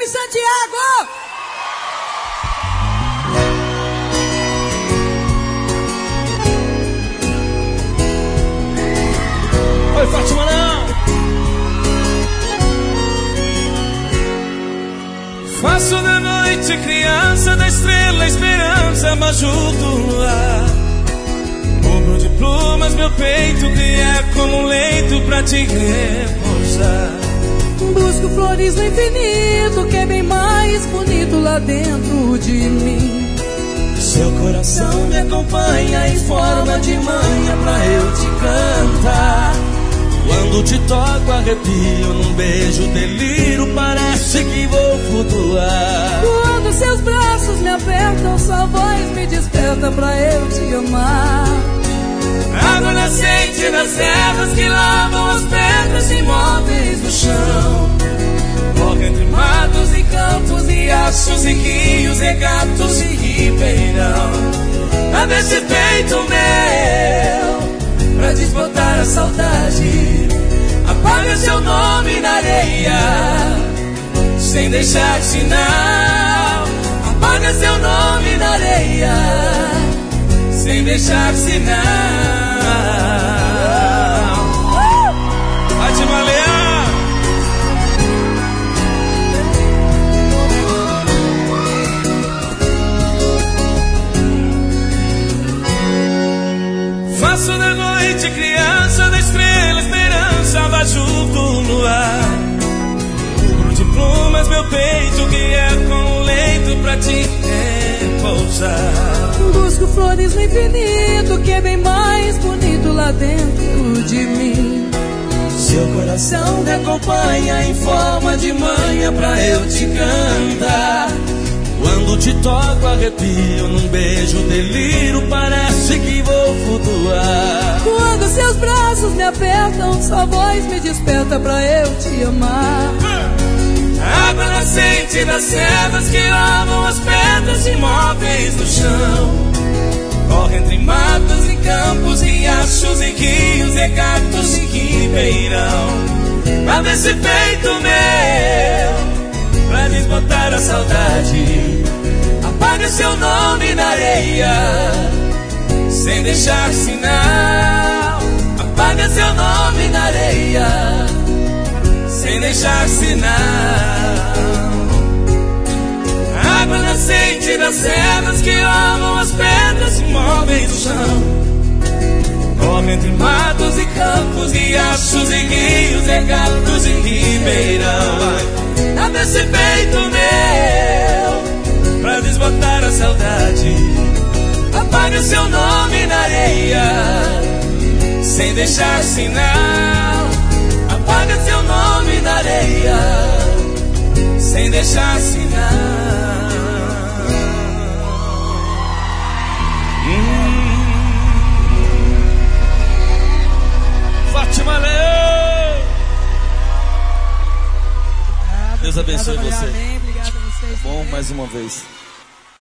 Carme Santiago! Oi, Fátima, não! Faço da noite criança, da estrela esperança, abajur do luar. Cubro de plumas meu peito, que é como um leito pra te repousar. Busco flores no infinito, que é bem mais bonito lá dentro de mim. Seu coração me acompanha em forma de manha pra eu te cantar. Quando te toco arrepio, num beijo delírio, parece que vou flutuar. Quando seus braços me apertam, sua voz me desperta pra eu te amar. Água nascente das ervas que lavam as pedras imóveis no chão. Corre entre matos e campos, riachos e rios, regatos e ribeirão. Abre esse peito meu pra desbotar a saudade. Apaga seu nome na areia sem deixar sinal. Apaga seu nome na areia sem deixar sinal. Vai te malear. Faço da noite criança, da estrela esperança, abajur do luar. Cubro de plumas meu peito, que é como um leito pra te repousar. Busco flores no infinito, que é bem mais bonito lá dentro de mim. Seu coração me acompanha em forma de manha pra eu te cantar. Quando te toco arrepio, num beijo delírio, parece que vou flutuar. Quando seus braços me apertam, sua voz me desperta pra eu te amar. Água nascente das ervas que lavam as pedras imóveis no chão. Corre entre matos e campos, riachos e rios, regatos e ribeirão. Abre esse peito meu pra desbotar a saudade. Apaga seu nome na areia sem deixar sinal. Apaga seu nome na areia sem deixar sinal. Água nascente das ervas que lavam as pedras imóveis no chão. Corre entre matos e campos, riachos e rios, regatos e ribeirão. Abre esse peito meu pra desbotar a saudade. Apaga seu nome na areia sem deixar sinal. Apaga seu nome na areia sem deixar sinal. Fátima Leão. Deus abençoe você. Amém. Obrigado a vocês. Bom, mais uma vez.